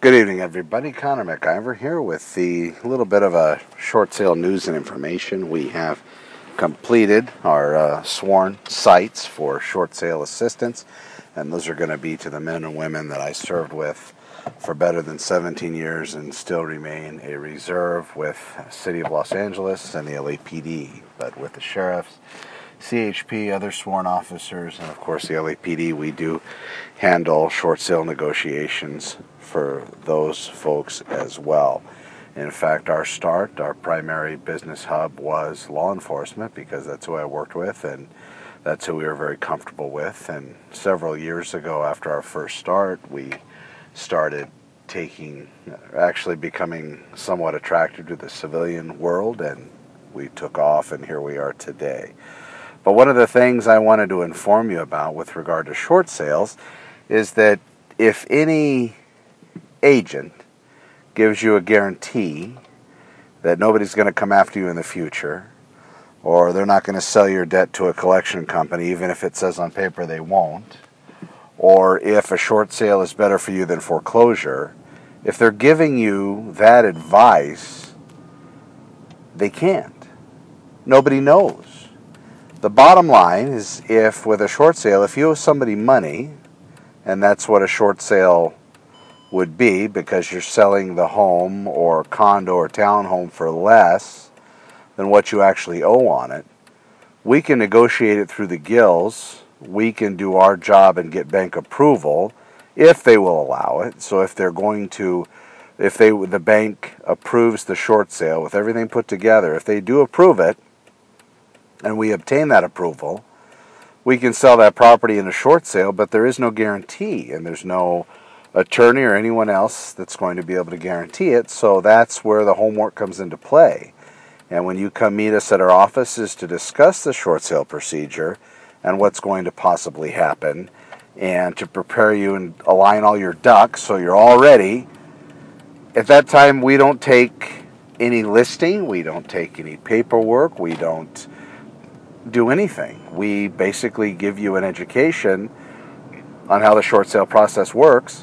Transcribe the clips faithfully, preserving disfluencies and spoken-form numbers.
Good evening, everybody. Connor McIver here with the little bit of a short sale news and information. We have completed our uh, sworn sites for short sale assistance, and those are going to be to the men and women that I served with for better than seventeen years and still remain a reserve with City of Los Angeles and the L A P D, but with the sheriffs, C H P, other sworn officers, and of course the L A P D, we do handle short sale negotiations for those folks as well. In fact, our start, our primary business hub was law enforcement because that's who I worked with and that's who we were very comfortable with. And several years ago, after our first start, we started taking, actually becoming somewhat attracted to the civilian world, and we took off, and here we are today. But one of the things I wanted to inform you about with regard to short sales is that if any agent gives you a guarantee that nobody's going to come after you in the future, or they're not going to sell your debt to a collection company, even if it says on paper they won't, or if a short sale is better for you than foreclosure, if they're giving you that advice, they can't. Nobody knows. The bottom line is, if with a short sale, if you owe somebody money, and that's what a short sale would be, because you're selling the home or condo or townhome for less than what you actually owe on it, we can negotiate it through the gills. We can do our job and get bank approval if they will allow it. So if they're going to, if they the bank approves the short sale with everything put together, if they do approve it and we obtain that approval, we can sell that property in a short sale, but there is no guarantee and there's no attorney or anyone else that's going to be able to guarantee it. So that's where the homework comes into play. And when you come meet us at our offices to discuss the short sale procedure and what's going to possibly happen, and to prepare you and align all your ducks so you're all ready, at that time we don't take any listing, we don't take any paperwork, we don't do anything. We basically give you an education on how the short sale process works,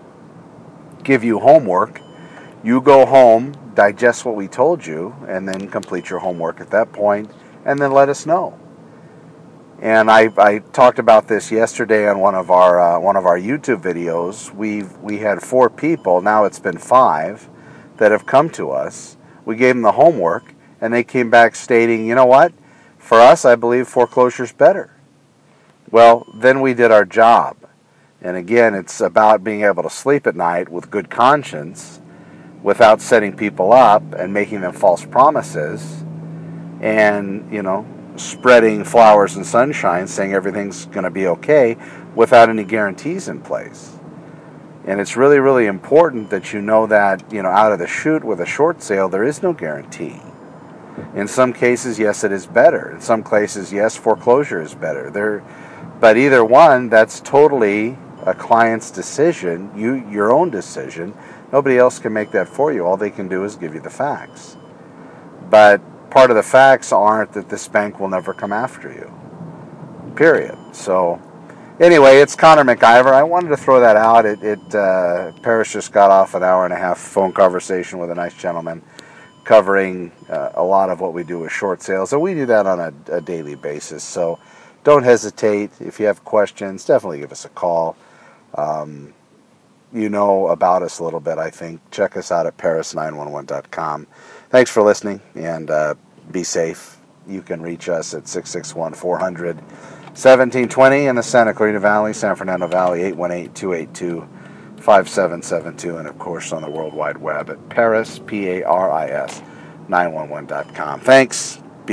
give you homework, you go home, digest what we told you, and then complete your homework at that point, and then let us know. And I, I talked about this yesterday on one of our uh, one of our YouTube videos. We've we had four people, now it's been five, that have come to us. We gave them the homework, and they came back stating, you know what, for us, I believe foreclosure's better. Well, then we did our job. And again, it's about being able to sleep at night with good conscience without setting people up and making them false promises and, you know, spreading flowers and sunshine saying everything's going to be okay without any guarantees in place. And it's really, really important that you know that, you know, out of the chute with a short sale, there is no guarantee. In some cases, yes, it is better. In some cases, yes, foreclosure is better. There, but either one, that's totally a client's decision, you your own decision. Nobody else can make that for you. All they can do is give you the facts. But part of the facts aren't that this bank will never come after you. Period. So anyway, it's Connor McIver. I wanted to throw that out. It, it uh, Paris just got off an hour and a half phone conversation with a nice gentleman covering uh, a lot of what we do with short sales. And we do that on a, a daily basis. So don't hesitate. If you have questions, definitely give us a call. Um, you know about us a little bit, I think. Check us out at paris nine one one dot com. Thanks for listening, and uh, be safe. You can reach us at six six one, four hundred, seventeen twenty in the Santa Clarita Valley, San Fernando Valley, eight one eight, two eight two, five seven seven two, and of course on the World Wide Web at Paris, P A R I S, nine one one dot com. Thanks.